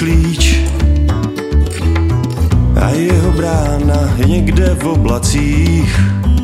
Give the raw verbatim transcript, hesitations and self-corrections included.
klíč a jeho brána je někde v oblacích.